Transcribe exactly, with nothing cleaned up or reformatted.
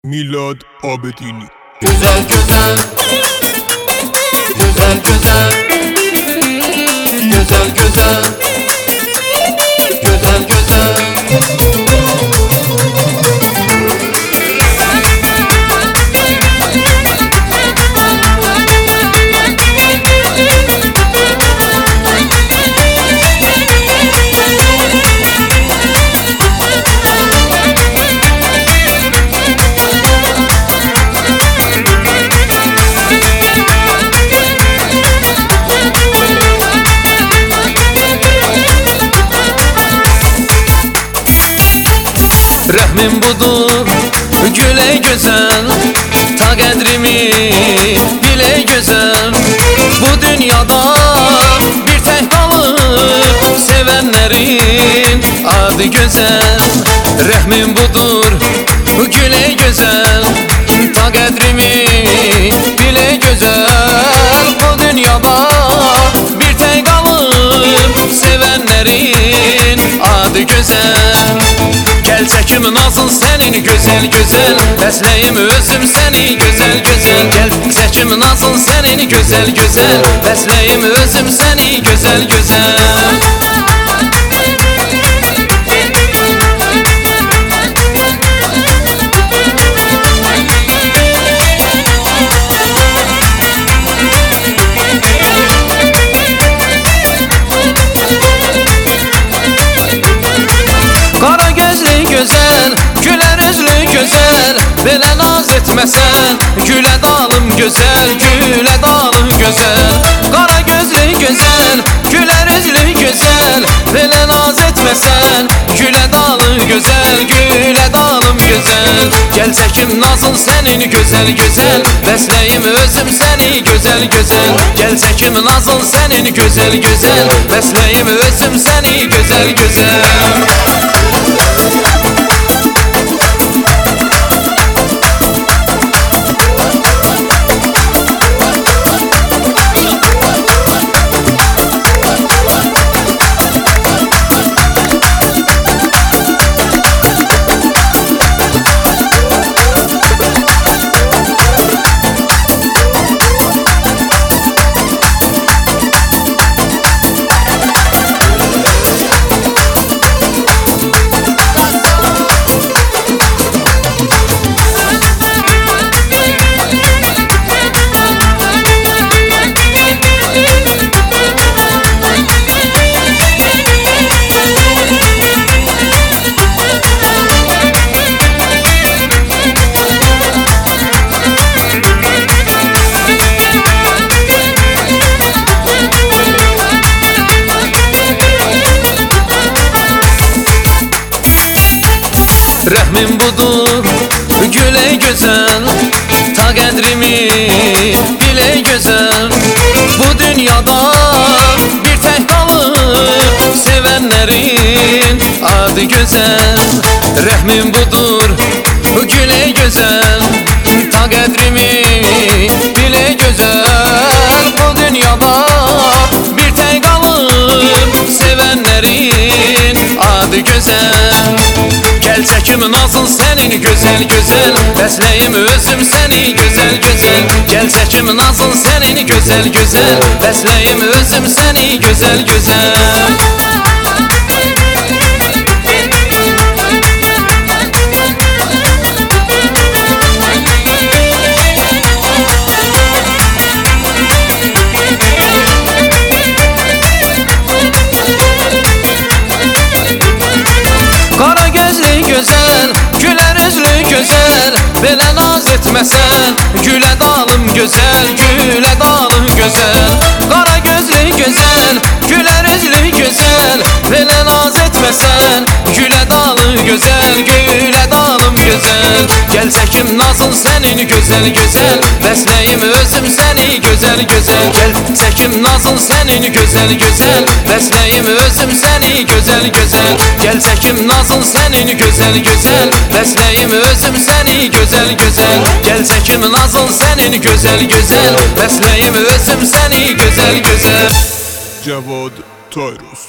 Milad Abedini. Güzel güzel, güzel güzel, güzel güzel, güzel güzel. Rəhmin budur, güle güzel, ta qədrimi bilə gözəl. Bu dünyada bir tək qalır, sevənlərin adı gözəl. Rəhmin budur, güle güzel, ta qədrimi bilə gözəl. Bu dünyada bir tək qalır, sevənlərin adı gözəl. Gel çekim nazın senin güzel güzel, bəsləyim özüm seni güzel güzel. Gel çekim nazın senin güzel güzel, bəsləyim özüm seni güzel güzel. Qara gözlü güzel, güler üzlü güzel, belə naz etməsən, gülə dalım güzel, gülə dalım güzel. Qara gözlü güzel, güler üzlü güzel, belə naz etməsən, gülə dalım güzel, gülə dalım güzel. Gel çekim nazın senin güzel güzel, bəsləyim özüm seni güzel güzel. Gel çekim nazın senin güzel güzel, bəsləyim özüm seni güzel güzel. Rəhmin budur, güle güzel, ta qədrimi bilə gözəl. Bu dünyada bir tək qalır, sevənlərin adı gözəl. Rəhmin budur, güle güzel, ta qədrimi bilə gözəl. Bu dünyada bir tək qalır, sevənlərin adı gözəl. Gel çekim nazın senin güzel güzel, bəsləyim özüm seni güzel güzel. Gel çekim nazın senin güzel güzel, bəsləyim özüm seni güzel güzel. Qara gözlü güzel, güler üzlü güzel, belə naz etməsən, gülə dalım güzel, gülə dalım güzel. Qara gözlü güzel, güler üzlü güzel, belə naz etməsən, gülə dalım güzel, gülə dalım güzel. Gel çekim nazın senin güzel güzel, bəsləyim özüm seni güzel güzel. Gel çekim nazın senin güzel güzel, bəsləyim özüm seni güzel güzel. Gel çekim nazın senin güzel güzel, bəsləyim özüm seni güzel güzel. Gel çekim nazın senin güzel güzel, bəsləyim özüm seni güzel güzel. Cavad Tayrus.